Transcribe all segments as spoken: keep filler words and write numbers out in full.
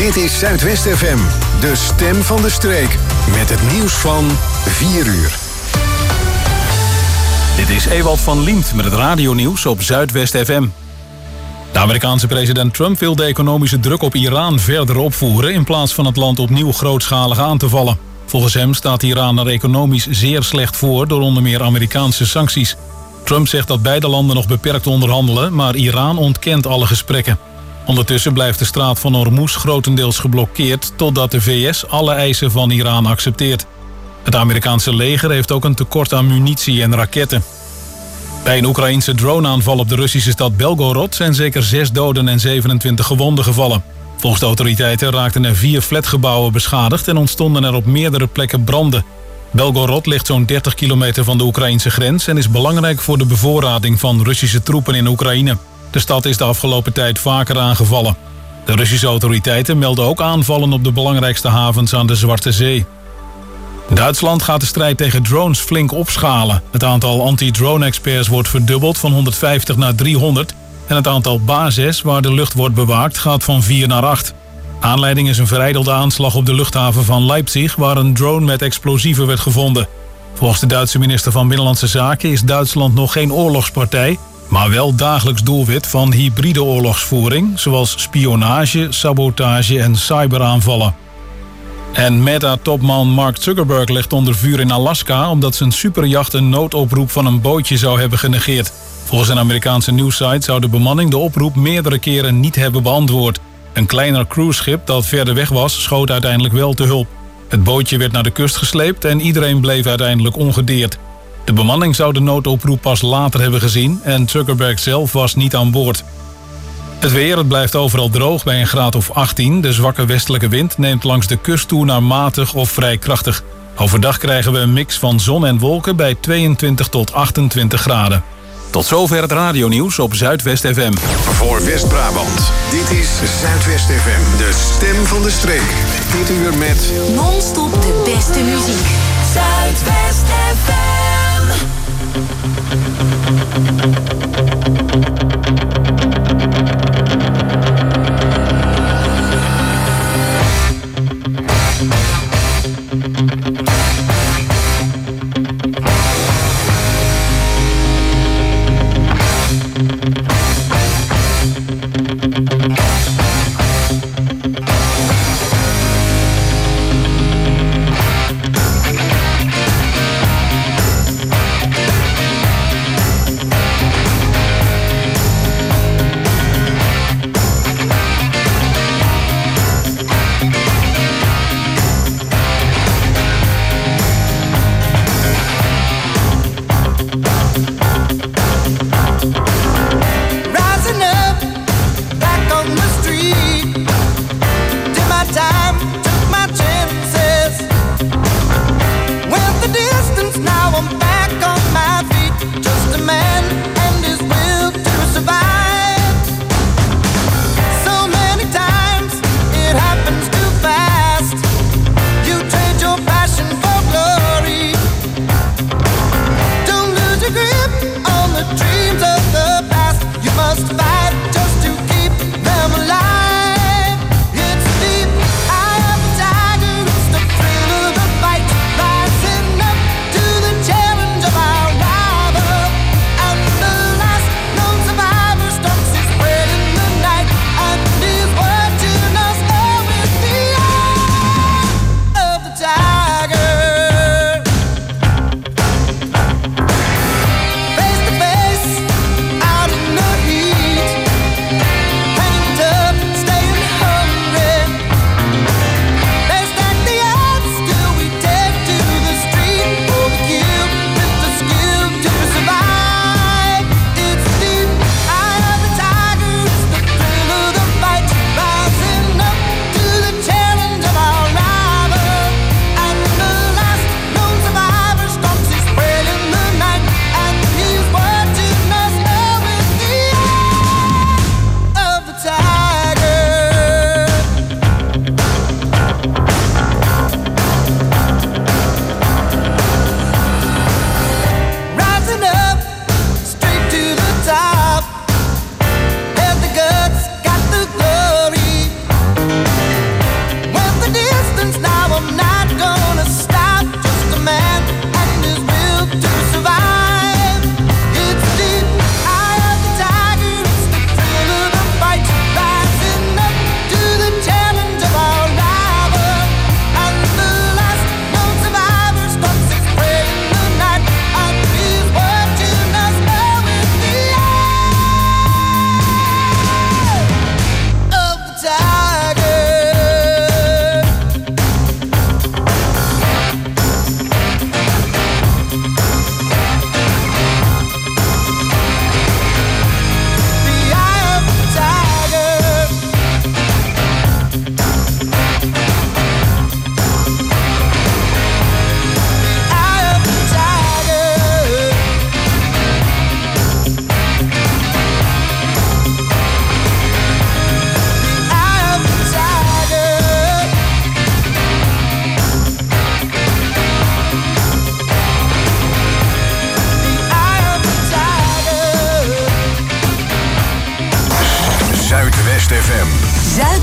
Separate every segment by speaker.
Speaker 1: Dit is Zuidwest F M, de stem van de streek. Met het nieuws van vier uur.
Speaker 2: Dit is Ewald van Liemt met het radionieuws op Zuidwest F M. De Amerikaanse president Trump wil de economische druk op Iran verder opvoeren in plaats van het land opnieuw grootschalig aan te vallen. Volgens hem staat Iran er economisch zeer slecht voor door onder meer Amerikaanse sancties. Trump zegt dat beide landen nog beperkt onderhandelen, maar Iran ontkent alle gesprekken. Ondertussen blijft de straat van Hormuz grotendeels geblokkeerd totdat de V S alle eisen van Iran accepteert. Het Amerikaanse leger heeft ook een tekort aan munitie en raketten. Bij een Oekraïense droneaanval op de Russische stad Belgorod zijn zeker zes doden en zevenentwintig gewonden gevallen. Volgens de autoriteiten raakten er vier flatgebouwen beschadigd en ontstonden er op meerdere plekken branden. Belgorod ligt zo'n dertig kilometer van de Oekraïnse grens en is belangrijk voor de bevoorrading van Russische troepen in Oekraïne. De stad is de afgelopen tijd vaker aangevallen. De Russische autoriteiten melden ook aanvallen op de belangrijkste havens aan de Zwarte Zee. Duitsland gaat de strijd tegen drones flink opschalen. Het aantal anti-drone-experts wordt verdubbeld van honderdvijftig naar driehonderd... en het aantal bases waar de lucht wordt bewaakt gaat van vier naar acht. Aanleiding is een verijdelde aanslag op de luchthaven van Leipzig, waar een drone met explosieven werd gevonden. Volgens de Duitse minister van Binnenlandse Zaken is Duitsland nog geen oorlogspartij, maar wel dagelijks doelwit van hybride oorlogsvoering, zoals spionage, sabotage en cyberaanvallen. En Meta-topman Mark Zuckerberg ligt onder vuur in Alaska omdat zijn superjacht een noodoproep van een bootje zou hebben genegeerd. Volgens een Amerikaanse nieuwssite zou de bemanning de oproep meerdere keren niet hebben beantwoord. Een kleiner cruiseschip dat verder weg was, schoot uiteindelijk wel te hulp. Het bootje werd naar de kust gesleept en iedereen bleef uiteindelijk ongedeerd. De bemanning zou de noodoproep pas later hebben gezien en Zuckerberg zelf was niet aan boord. Het weer, het blijft overal droog bij een graad of achttien. De zwakke westelijke wind neemt langs de kust toe naar matig of vrij krachtig. Overdag krijgen we een mix van zon en wolken bij tweeëntwintig tot achtentwintig graden. Tot zover het radionieuws op Zuidwest F M.
Speaker 1: Voor West-Brabant, dit is Zuidwest F M, de stem van de streek. Dit uur met
Speaker 3: non-stop de beste muziek. Zuidwest F M.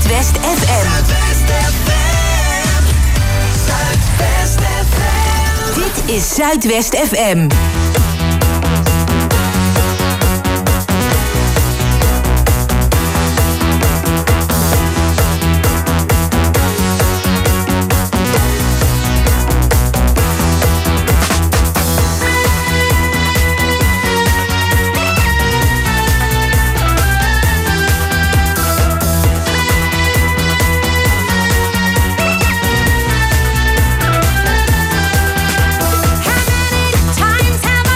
Speaker 3: Zuidwest F M. Zuidwest F M. Zuidwest F M. Dit is Zuidwest F M.
Speaker 4: Times have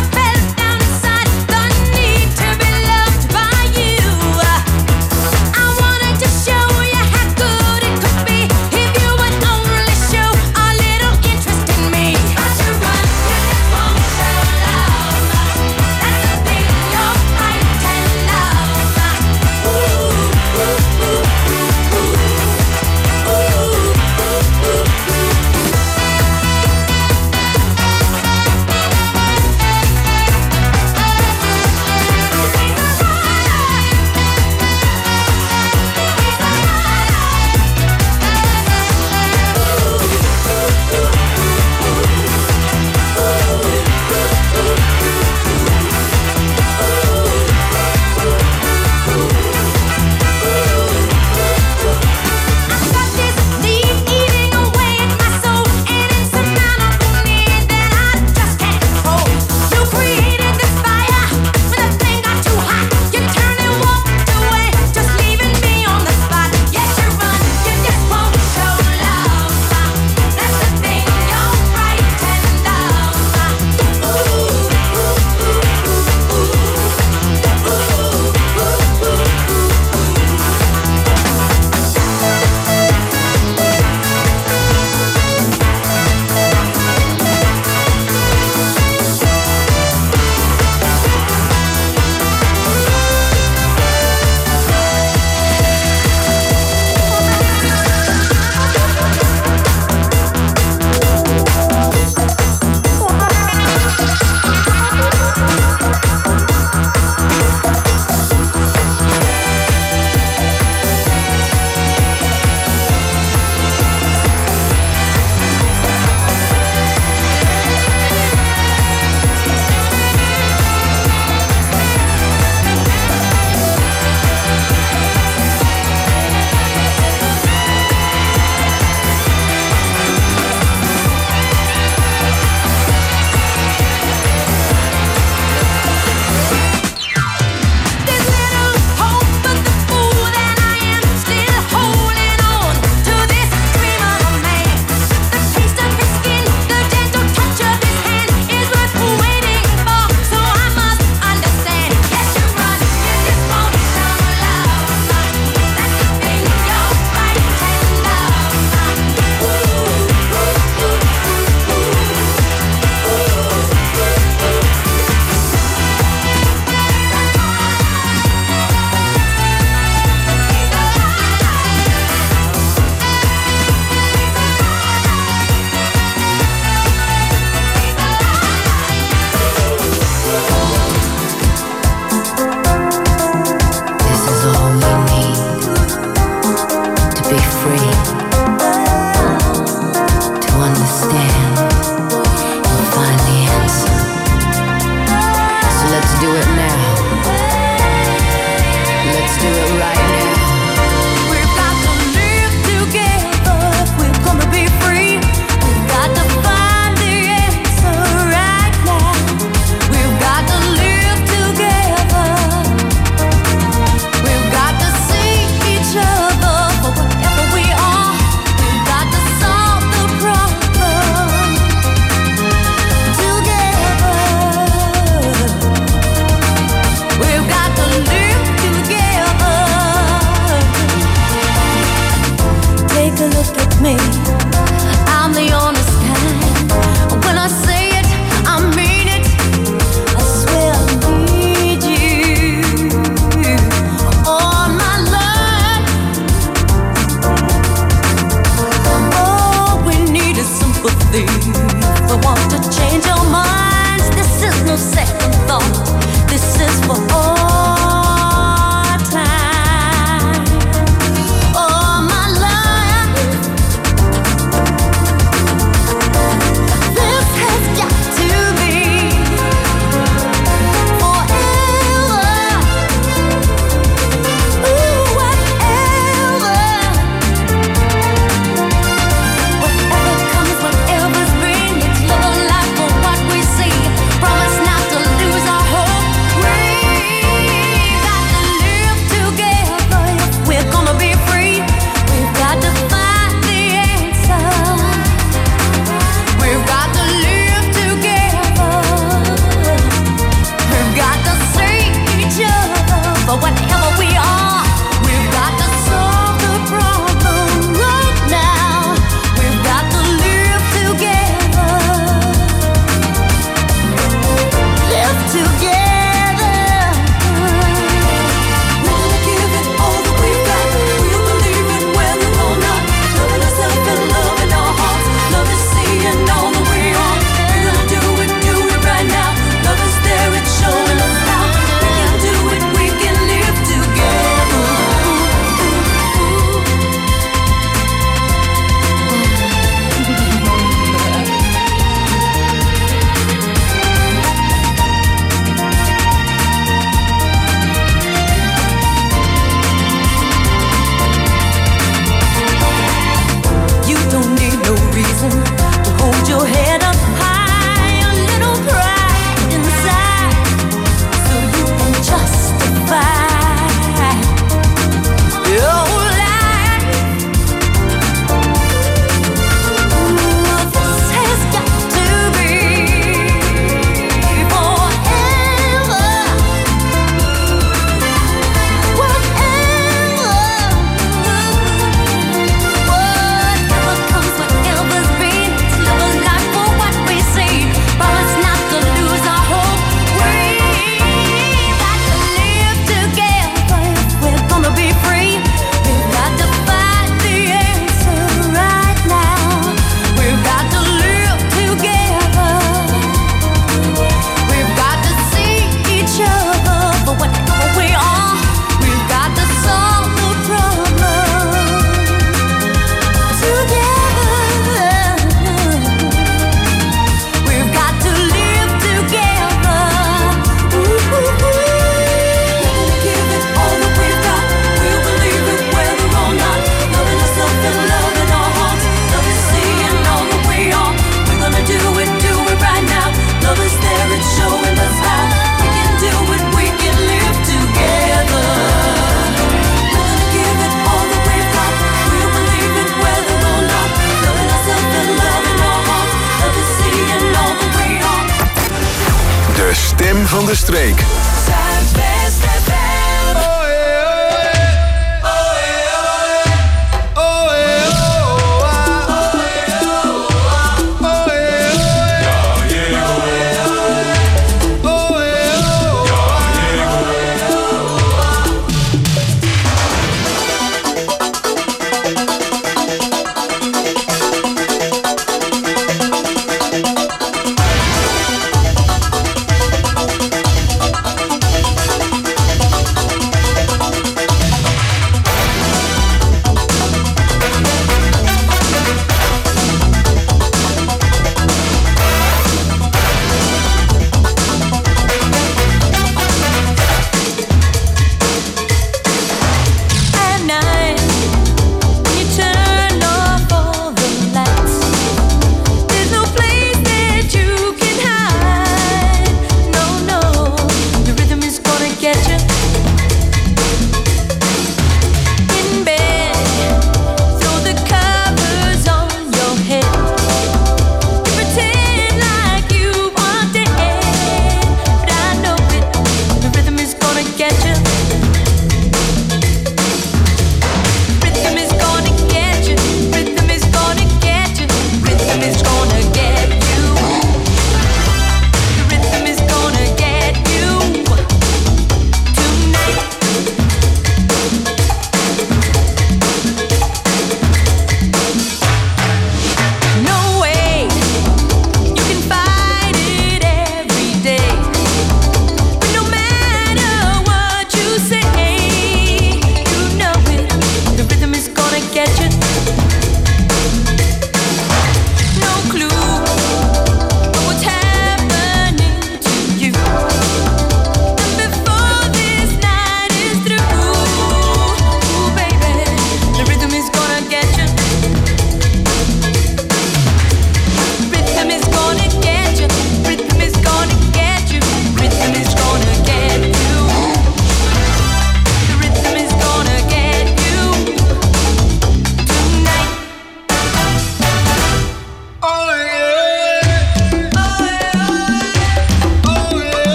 Speaker 1: stem van de streek.
Speaker 3: Zuidwest F M.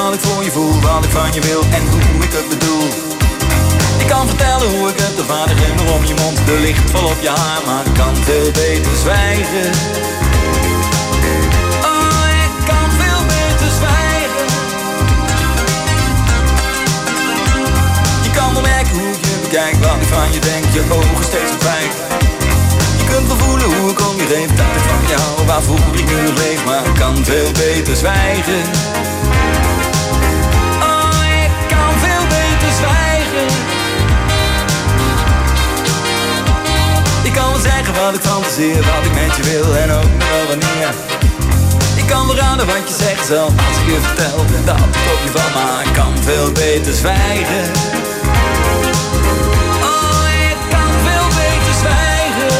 Speaker 4: wat ik voor je voel, wat ik van je wil en hoe ik het bedoel. Ik kan vertellen hoe ik het, de vader glimmer om je mond, de licht vol op je haar, maar ik kan veel beter zwijgen. Oh, ik kan veel beter zwijgen. Je kan wel merken hoe ik je bekijk, wat ik van je denk, je ogen steeds verdwijnt. Je kunt wel voelen hoe ik om je geef, dat ik van jou, waarvoor ik nu nog leef, maar ik kan veel beter zwijgen. Oh, ik kan veel beter zwijgen. Ik kan wel zeggen wat ik fantaseer, wat ik met je wil en ook nog wel wanneer. Ik kan wel raden wat je zegt zelf als ik je vertel dat ik op je val, maar ik kan veel beter zwijgen. Oh, ik kan veel beter zwijgen.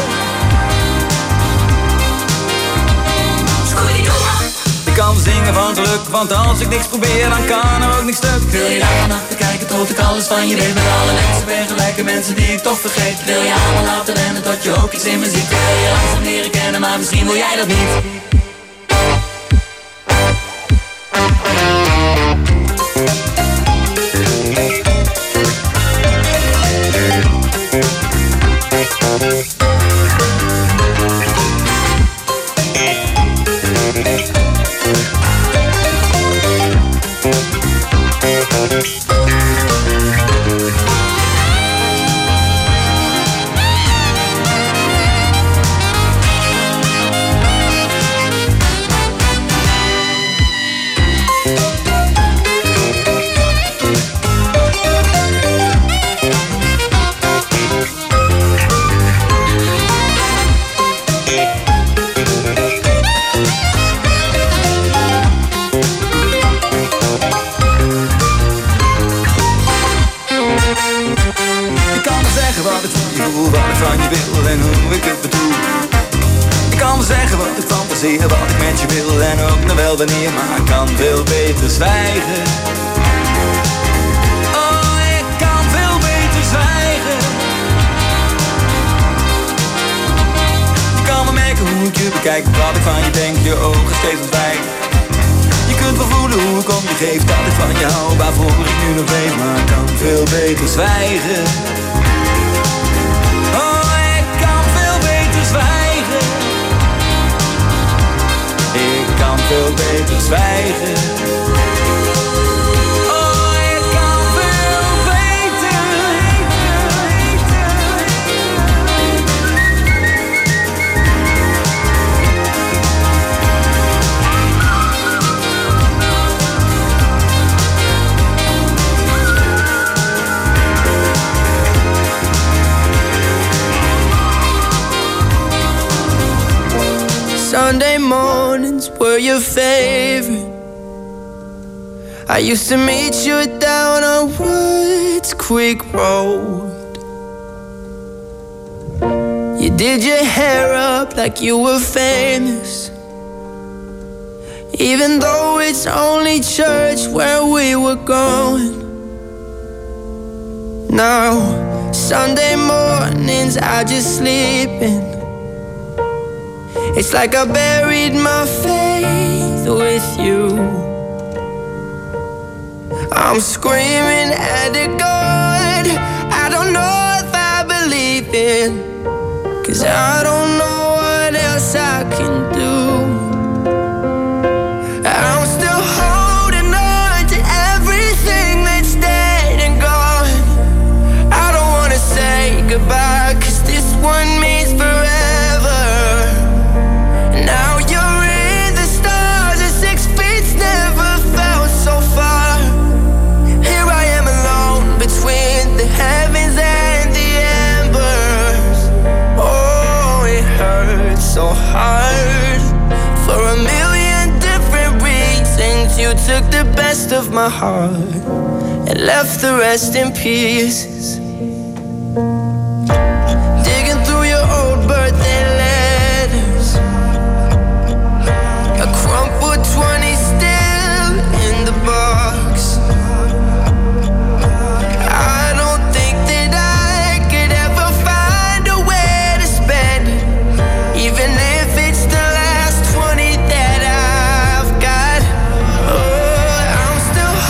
Speaker 4: Ik kan wel zingen van geluk, want als ik niks probeer dan kan er ook niks stuk. Wil je daar vannacht bekijken tot ik alles van je weet, met alle mensen ben gelijke mensen die ik toch vergeet. Wil je allemaal laten rennen tot je ook iets in me ziet. Wil je langzaam leren kennen, maar misschien wil jij dat niet. Wat ik met je wil en ook nog wel wanneer, maar ik kan veel beter zwijgen. Oh, ik kan veel beter zwijgen. Je kan wel merken hoe ik je bekijk, wat ik van je denk, je ogen steeds ontwijken. Je kunt wel voelen hoe ik om je geef, dat ik van jou, waarvoor ik nu nog leef, maar ik kan veel beter zwijgen. Oh, ik kan veel beter zwijgen. Ik kan veel beter zwijgen. Oh, ik kan veel beter.
Speaker 5: Sunday mornings were your favorite. I used to meet you down on Woods Creek Road. You did your hair up like you were famous, even though it's only church where we were going. Now, Sunday mornings I just sleep in. It's like I buried my faith with you. I'm screaming at a God I don't know if I believe in, 'cause I don't know what else I can do. I'm still holding on to everything that's dead and gone. I don't wanna say goodbye, 'cause this one means forever. So hard for a million different reasons. You took the best of my heart and left the rest in pieces. Digging through your old birthday letters, a crumpled twenty still in the box. I don't think that I could ever find a way to spend it, even if it's the last twenty that I've got. Oh, I'm still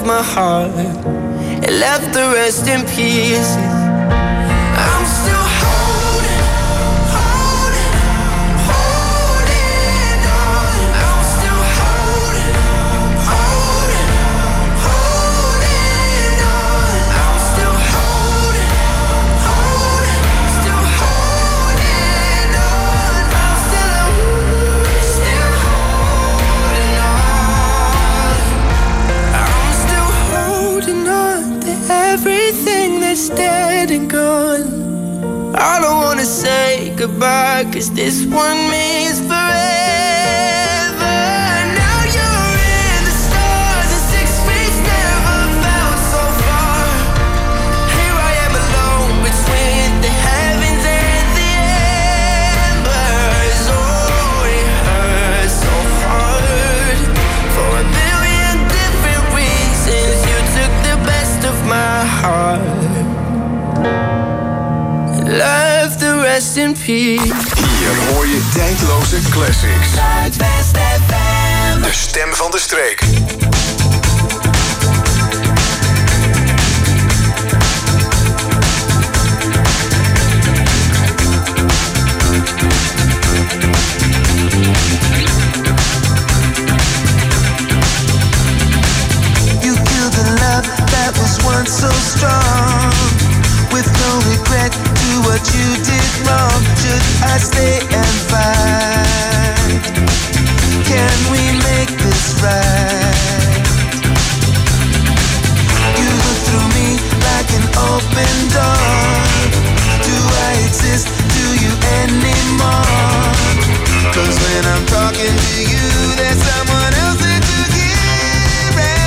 Speaker 5: my heart. It left the rest in pieces. I'm still holding, holding, holding on. I'm still holding, holding, holding on. I'm still holding, holding, still holding on. I'm still, still holding on. I'm still holding on to everything that's dead and gone. I don't wanna say goodbye, cause this one means forever. Now you're in the stars and six feet never felt so far. Here I am alone between the heavens and the embers. Oh, it hurts so hard. For a million different reasons, you took the best of my heart. Love the rest in peace.
Speaker 1: Hier hoor je tijdloze classics.
Speaker 3: Zuidwest F M.
Speaker 1: De stem van de streek.
Speaker 6: You killed the love that was once so strong. With no regret to what you did wrong. Should I stay and fight? Can we make this right? You look through me like an open door. Do I exist to you anymore? Cause when I'm talking to you, there's someone else that you hear it.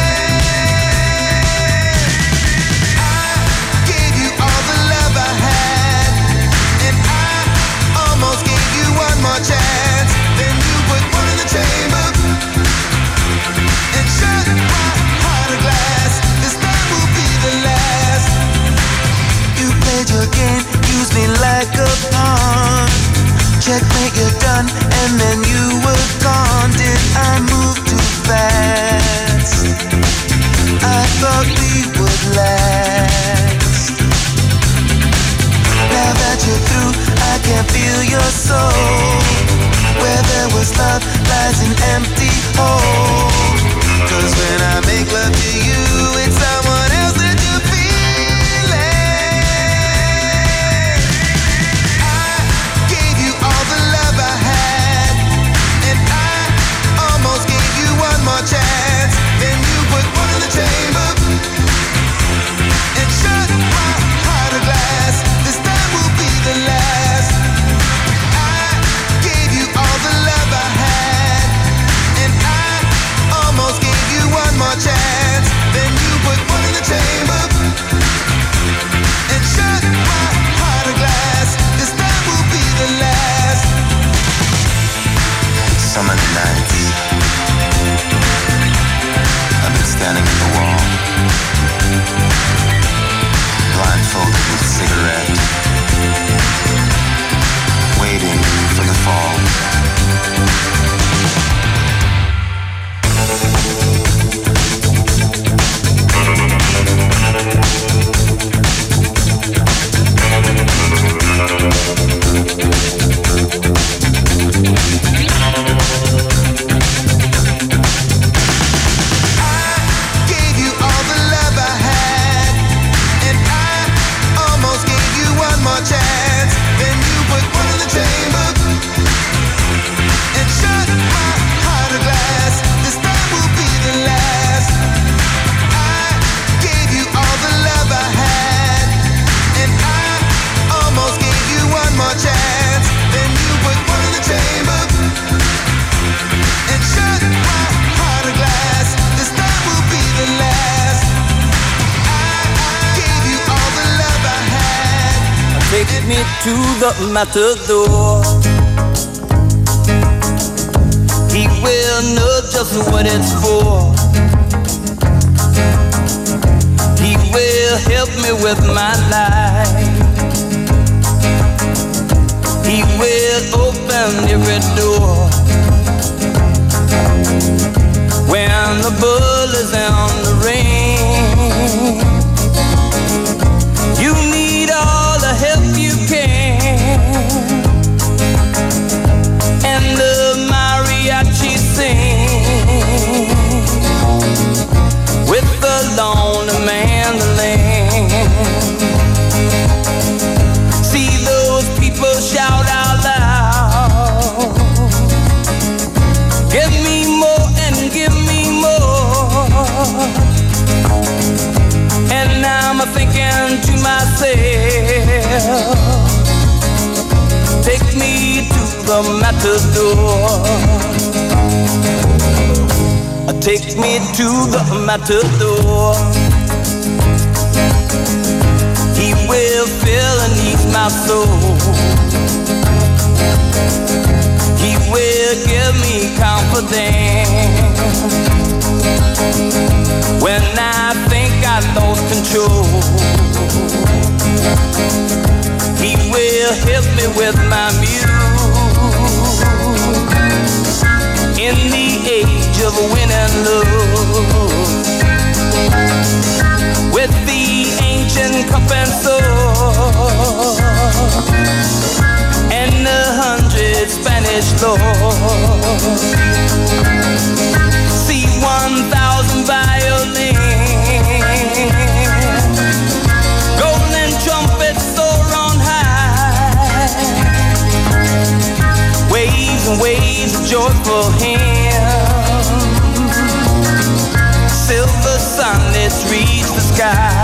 Speaker 6: More chance, then you put one in the chamber and shut my heart of glass. This time will be the last. You played your game, used me like a pawn. Checkmate, you're done, and then you were gone. Did I move too fast? I thought we would last. Now that you're through, I can feel your soul. Where there was love lies an empty hole. Cause when I make love to you, it's someone else that you're feeling. I gave you all the love I had, and I almost gave you one more chance. Then you put one in the chamber and shut my heart of glass. This time will be the last. I gave you all the love I had, and I almost gave you one more chance. Then you put one in the chamber and shut my heart of glass. This time will be the last. Summer nights, I've been standing at the wall, blindfolded with a cigarette, waiting for the fall.
Speaker 4: Take me to the matador. He will know just what it's for. He will help me with my life. He will open every door. When the bull is on the range, And now I'm thinking to myself, take me to the matador. Take me to the matador. He will fill and ease my soul. He will give me confidence when I think I lost control. He will help me with my muse in the age of win and lose. With the ancient cup and sword and a hundred Spanish lords. See one thousand violins, golden trumpets soar on high, waves and waves of joyful hymns, silver sunlets reach the sky,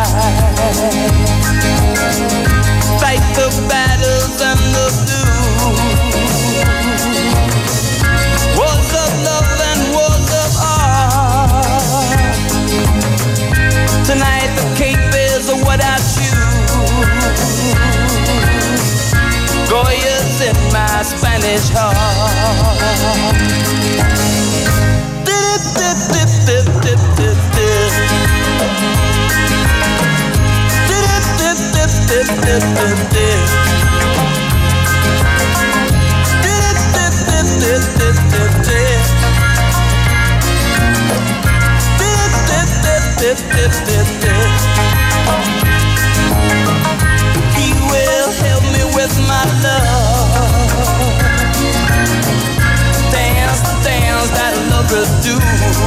Speaker 4: fight the battles and the blues, wars of love and wars of art. Tonight the cape is what I choose, Goya's in my Spanish heart. Dip, dip, dip, dip, dip, dip, dip. Dip, dip, dip, dip, dip, dip, dip. Dip, dip, dip, dip, dip, dip, dip. Dip, dip, dip, dip, dip, dip. He will help me with my love. Dance the dance that lovers do.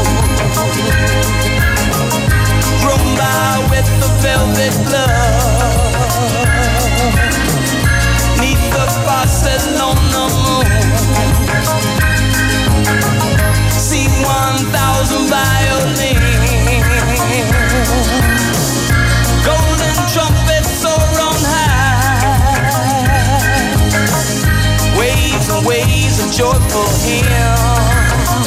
Speaker 4: Rumba with the velvet glove. Neath the Barcelona moon. See one thousand violins, golden trumpets soar on high, waves and waves of joyful hymns,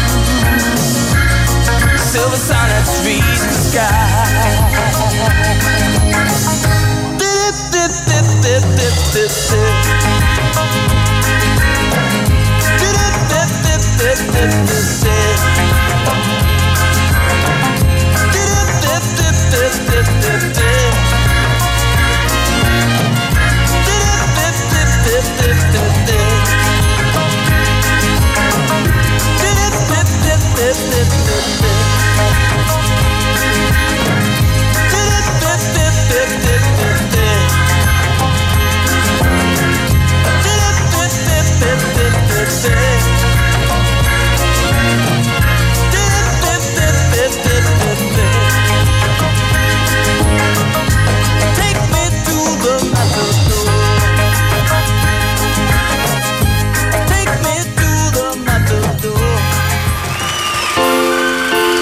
Speaker 4: silver sonnets reach the sky. Dip, dip, dip, dip, dip, dip, dip. Dip, dip, dip, dip, dip, dip, dip. Dip, dip, dip, dip, dip, dip, dip. Dip, dip, dip, dip, dip, dip, dip. Dip, dip, dip, dip, dip, dip, dip. Dip, dip, dip, dip, dip, dip, dip. Dip, dip, dip, dip, dip, dip, dip. Dip, dip, dip, dip, dip, dip, dip. Take me to the matador. Take me to the matador.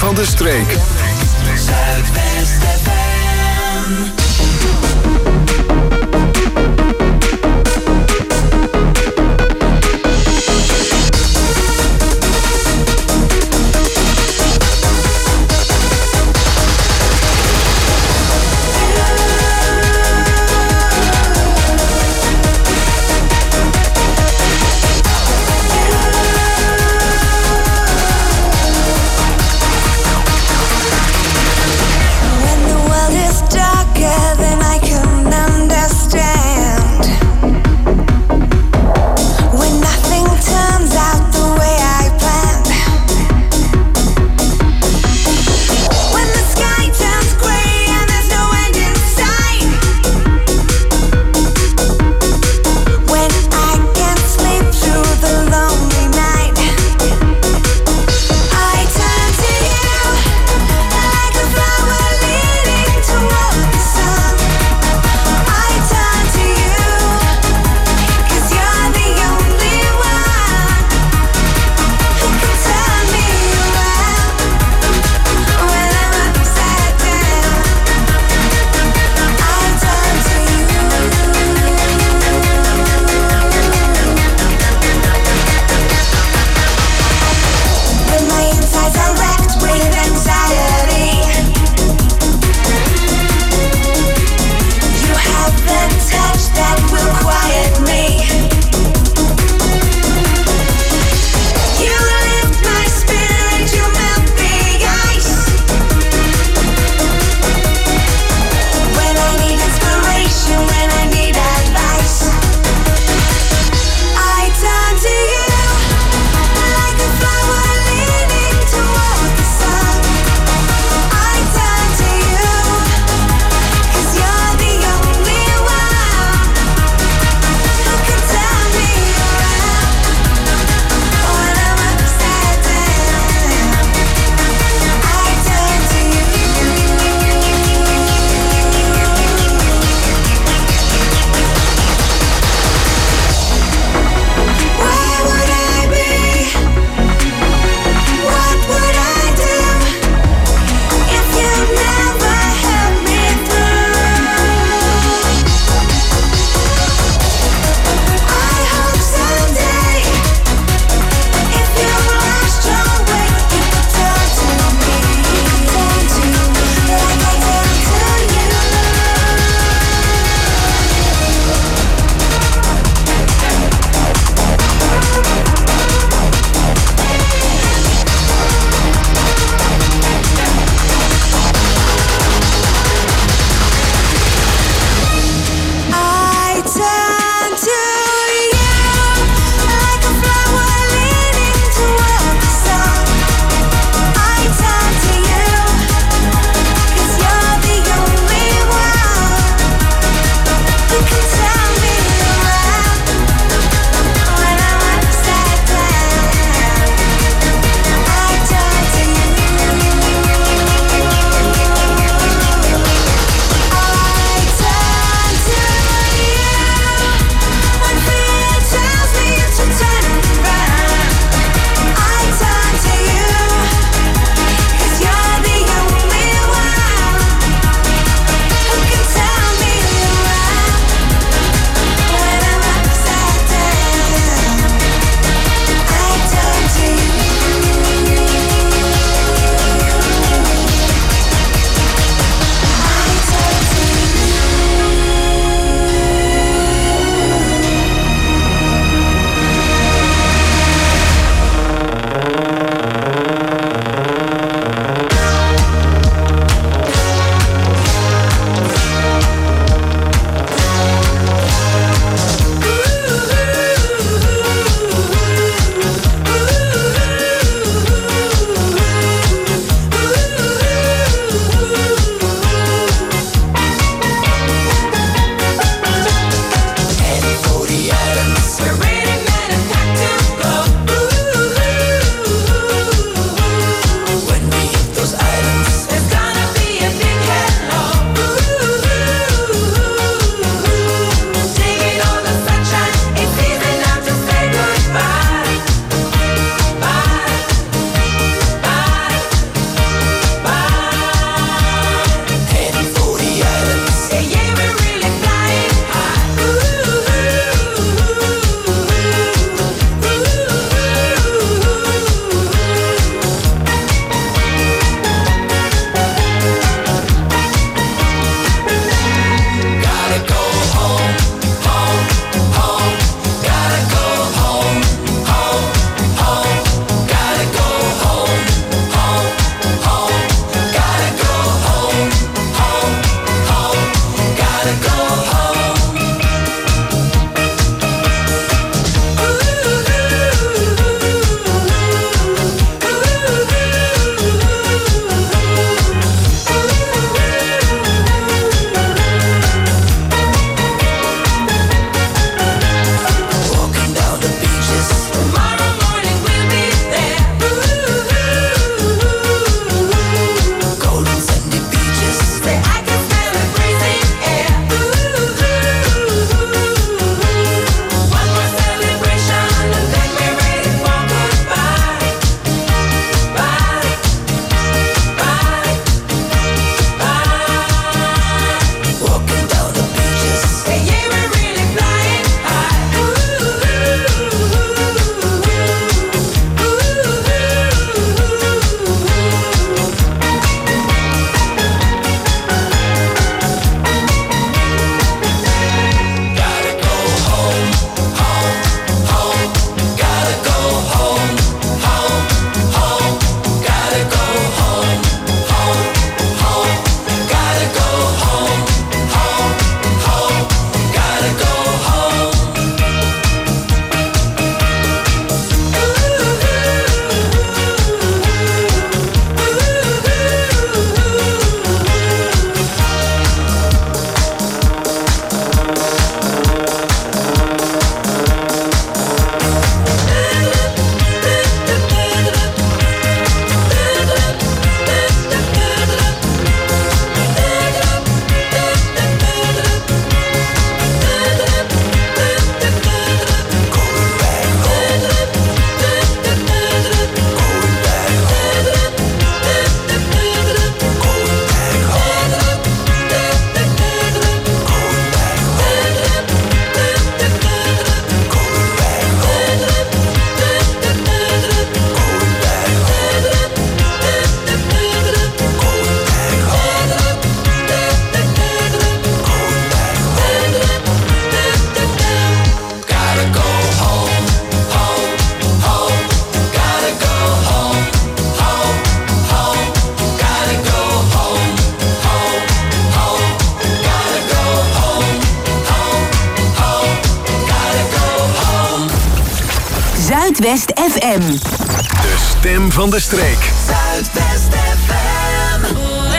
Speaker 1: van de streek.
Speaker 4: Zuidwest F M.
Speaker 5: When the
Speaker 3: Zuidwest F M.
Speaker 1: De stem van de streek.
Speaker 3: Zuidwest F M.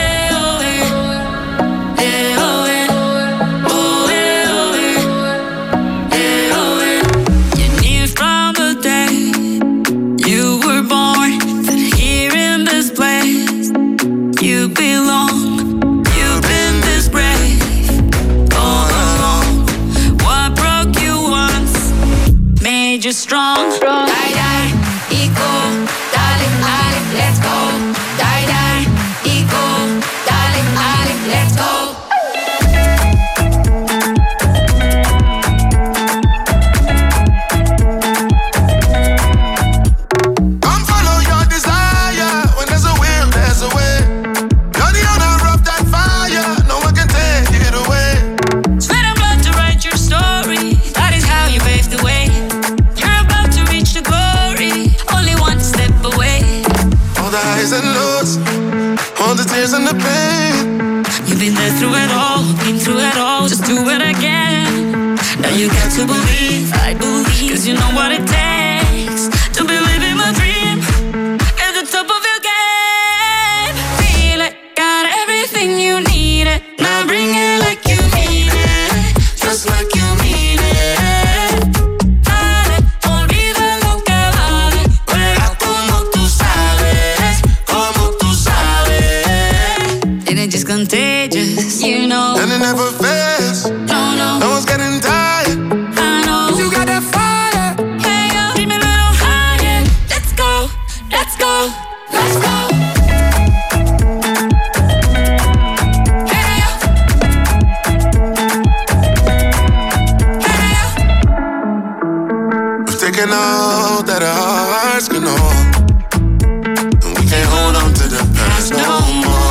Speaker 7: You belong, you've been this brave all along. What broke you once made you strong. Die, die, eco, darling, darling, let's go. Die, die, eco, darling, darling, let's go.
Speaker 6: Come follow your desire. When there's a will, there's a way. And lows, all the tears and the pain.
Speaker 7: You've been there through it all, been through it all, just do it again. Now you got to believe, I believe, cause you know what it takes to believe in my dream. At the top of your game, feel it, got everything you needed. Now bring it like you mean it, just like you mean it. Contagious, you know.
Speaker 6: And it never fails.
Speaker 7: No, no.
Speaker 6: No one's getting tired.
Speaker 7: I know.
Speaker 6: You got that fire.
Speaker 7: Hey, yo, keep me a little higher. Let's go, let's go, let's go. Hey, yo. Hey, yo.
Speaker 6: We've taken all that our hearts can hold, and we can't hold on to the past no more.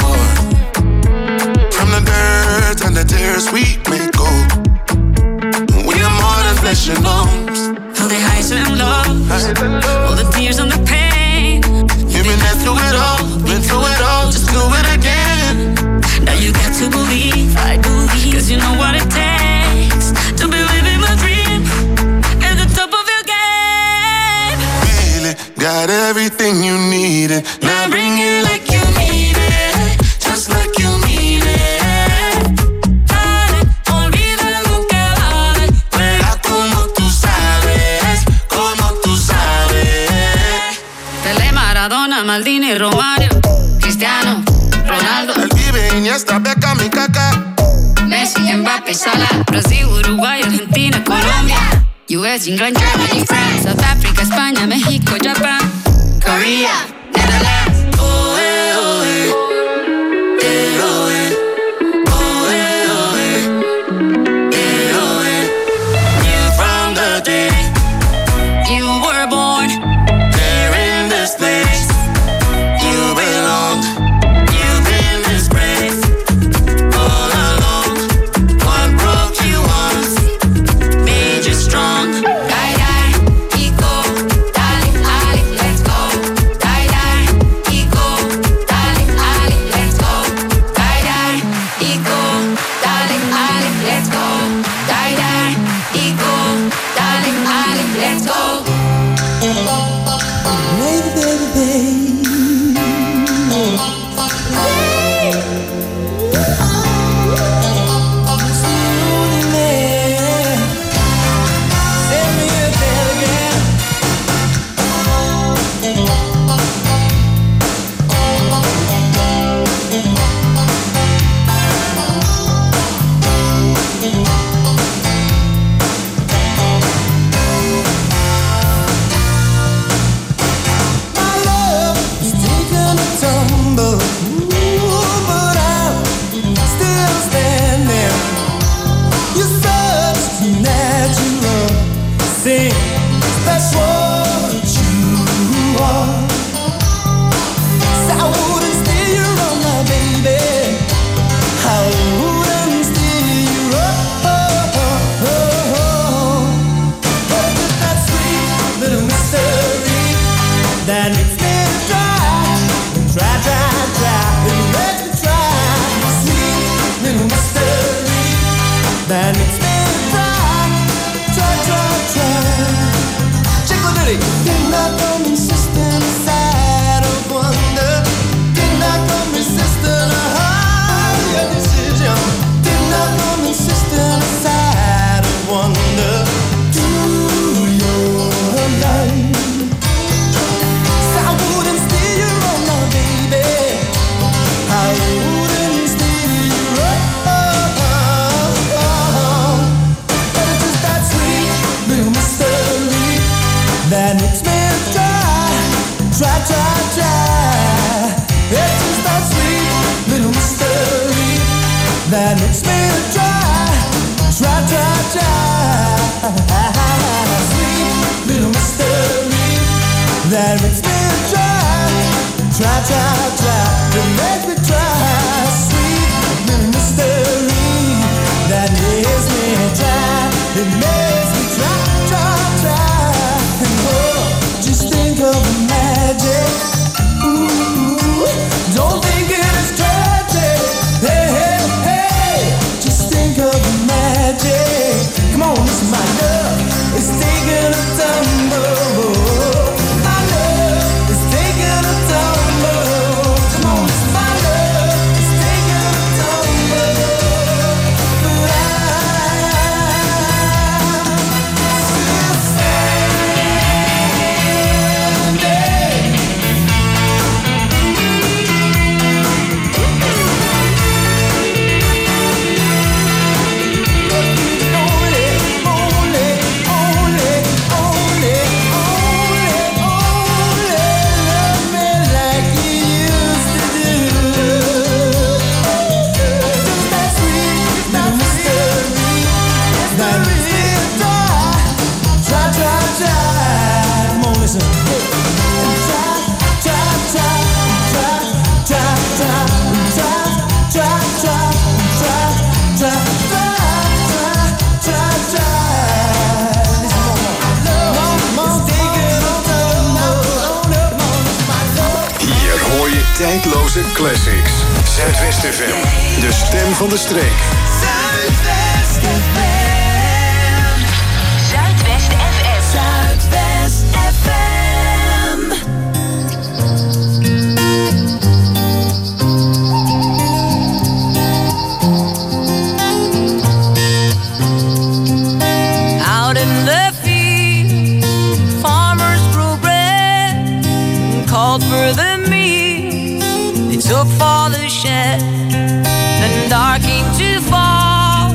Speaker 6: The dirt and the tears we may go. We are more than flesh and bones.
Speaker 7: All the highs and lows, all the tears and the pain.
Speaker 6: You've been there through it all, been through it all, just do it again.
Speaker 7: Now you got to believe, I believe, cause you know what it takes to believe in my dream. At the top of your game,
Speaker 6: feel it, got everything you needed.
Speaker 7: Now bring it like you mean it, just like you mean it. Maldini, Romario, Cristiano, Ronaldo,
Speaker 6: El Vive, Iniesta, Beckham y Kaká,
Speaker 7: Messi, Mbappé, Salah, Brasil, Uruguay, Argentina, Colombia, U S, England, Germany, France, South Africa, España, México, Japan, Korea, Netherlands. Oh, eh, oh, eh. Eh, oh, eh. Oh, eh, oh, eh. Eh, oh, eh. Knew from the day you were born there in this place. You belong, you've been this brave all along. What broke you once made you strong. Die, die, eco, darling, darling, let's go. Die, die, eco, darling, darling, let's go. Die, die, eco, darling, darling, let's go. Die, die, eco, darling, darling, let's go.
Speaker 5: Baby, baby, baby. That's what you are. So I wouldn't steer you wrong, my baby. I wouldn't steer you wrong.
Speaker 6: makes me try, try, try, try. Sweet little mystery that makes me try, try, try, try. It makes me try. Sweet little mystery that makes me try. It makes me try, try, try. And oh, just think of the magic. Ooh, don't think it is tragic. Hey, hey, hey, just think of the magic. Come on, listen, my love is taking a tumble. My love is taking a tumble. Come on, listen, my love is taking a tumble. But I'm still standing.
Speaker 1: Hier hoor je tijdloze classics. Zuidwest F M, de stem van de streek.
Speaker 3: Zuidwest F M. Zuidwest F M. Zuidwest F M.
Speaker 8: Out in the field, farmers grew bread and called for the meat. They took for the shed. Then dark came to fall.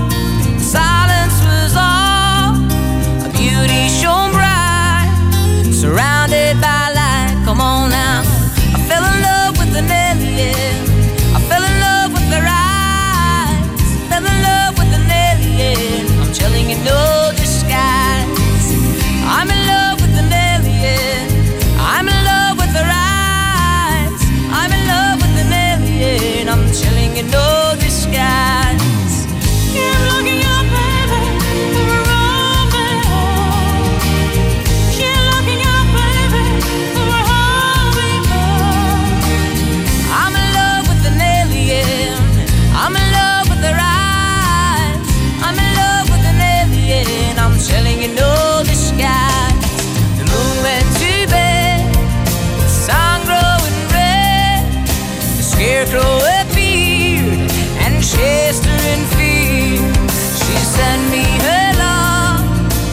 Speaker 8: Silence was all. A beauty shone bright, surrounded by light. Come on now. I fell in love with an alien. I fell in love with their eyes. Fell in love with an alien. I'm telling you, no disguise. I'm in love with an alien. I'm in love with their eyes. I'm in love with an alien. I'm telling you, no disguise. Keep looking up, baby, for all me home. Keep looking up, baby, for all me home. I'm in love with an alien. I'm in love with their eyes. I'm in love with an alien. I'm telling you, no disguise. The moon went to bed, the sun growing red. The scarecrow appeared and chased her in fear. She sent me her love,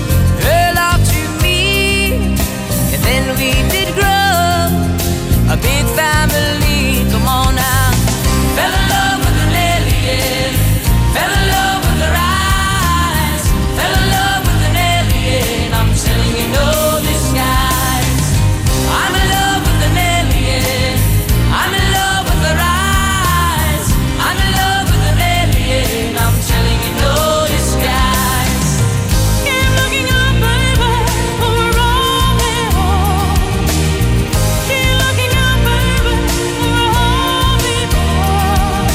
Speaker 8: her love to me. And then we did grow a big family. Come on now. Fell in love with an alien. Fell in love with her eyes. Fell in love with an alien. I'm telling you, no disguise. I'm in love with an alien. I'm in love with her eyes. I'm in love with an alien. I'm telling you, no disguise. Keep looking up, baby, for all me home. Keep looking up, baby, for all me home.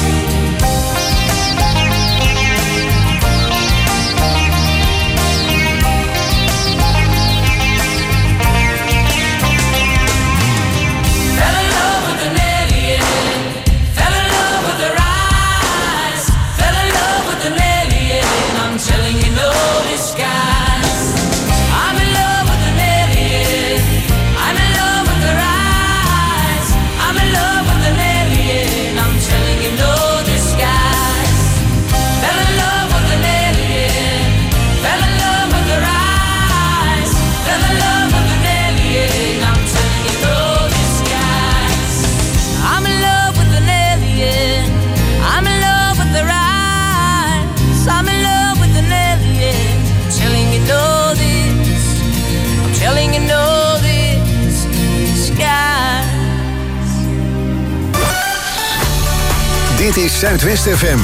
Speaker 8: Fell in love with an alien. Fell in love with her eyes. Fell in love with an alien. I'm telling you, no disguise. I'm in love with an alien. I'm in love with her eyes. I'm in love with an alien. I'm telling you, no disguise. Fell in love with an alien. Fell in love with her eyes. Fell in love with an alien. I'm telling you, no disguise. I'm in love with an alien. I'm in love with their eyes. I'm in love with an alien. I'm telling you, no this. I'm telling you, no this. Disguise.
Speaker 1: Dit is Zuidwest F M.